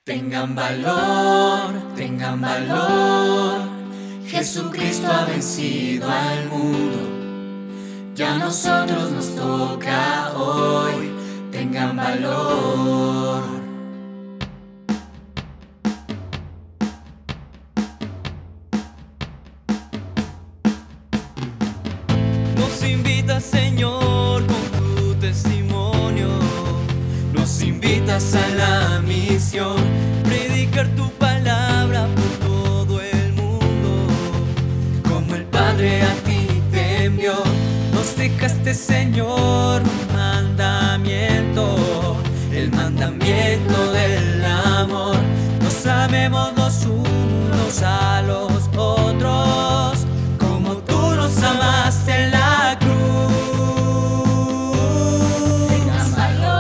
Tengan valor, tengan valor. Jesucristo ha vencido al mundo. Ya a nosotros nos toca hoy. Tengan valor. Nos invitas, Señor, con tu testimonio. Nos invitas a la misión, predicar tu palabra por todo el mundo. Como el Padre a ti te envió, nos dejaste, Señor, un mandamiento, el mandamiento del amor. Nos amemos los unos a los otros, como tú nos amaste en la cruz. Tengan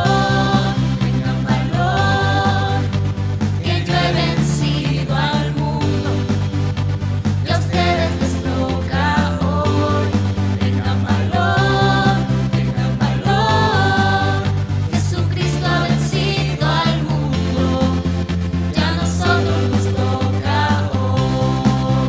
valor, que yo he vencido al mundo y a ustedes les toca hoy. Tengan valor, Jesucristo ha vencido al mundo, ya a nosotros nos toca hoy.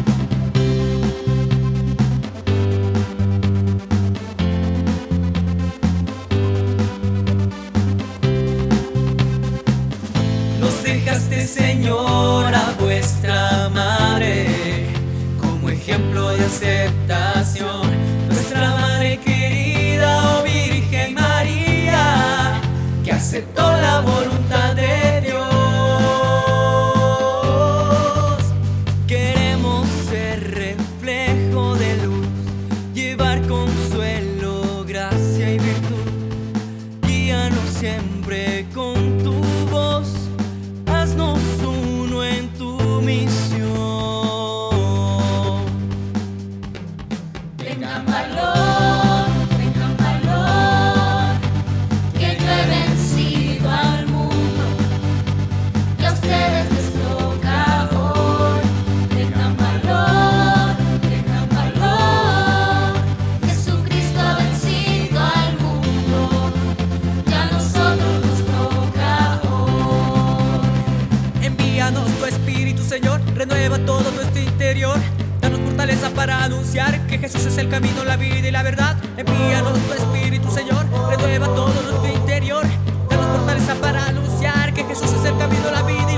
Nos dejaste, Señor, a vuestra madre como ejemplo de aceptación. Nuestra madre querida, oh Virgen María, que aceptó la voluntad de Dios. Queremos ser reflejo de luz, llevar consuelo, gracia y virtud. Guíanos siempre con tu voz, haznos uno en tu misión. Tengan valor, que yo he vencido al mundo y a ustedes les toca hoy. Tengan valor, Jesucristo ha vencido al mundo, ya a nosotros nos toca hoy. Envíanos tu Espíritu, Señor, renueva todo nuestro interior. Danos fortaleza para anunciar que Jesús es el camino, la vida y la verdad. Envíanos tu Espíritu, Señor, renueva todo nuestro interior. Danos fortaleza para anunciar que Jesús es el camino, la vida y